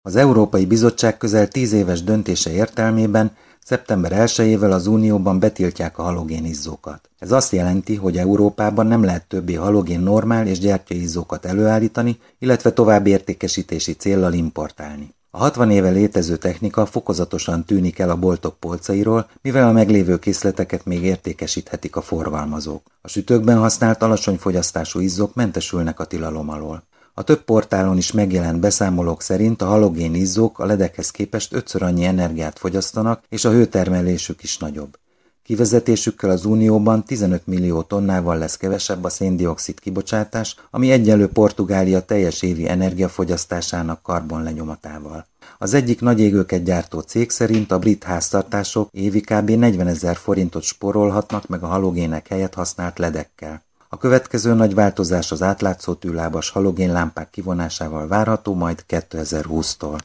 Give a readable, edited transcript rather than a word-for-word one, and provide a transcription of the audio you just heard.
Az Európai Bizottság közel 10 éves döntése értelmében szeptember 1-ével az Unióban betiltják a halogénizzókat. Ez azt jelenti, hogy Európában nem lehet többé halogén normál és gyertyaizzókat előállítani, illetve további értékesítési céllal importálni. A 60 éve létező technika fokozatosan tűnik el a boltok polcairól, mivel a meglévő készleteket még értékesíthetik a forgalmazók. A sütőkben használt alacsony fogyasztású izzók mentesülnek a tilalom alól. A több portálon is megjelent beszámolók szerint a halogén izzók a ledekhez képest 5-ször annyi energiát fogyasztanak, és a hőtermelésük is nagyobb. Kivezetésükkel az Unióban 15 millió tonnával lesz kevesebb a szén-dioxid kibocsátás, ami egyenlő Portugália teljes évi energiafogyasztásának karbonlenyomatával. Az egyik nagy égőket gyártó cég szerint a brit háztartások évi kb. 40 000 forintot spórolhatnak meg a halogének helyett használt ledekkel. A következő nagy változás az átlátszó tűlábas halogénlámpák kivonásával várható majd 2020-tól.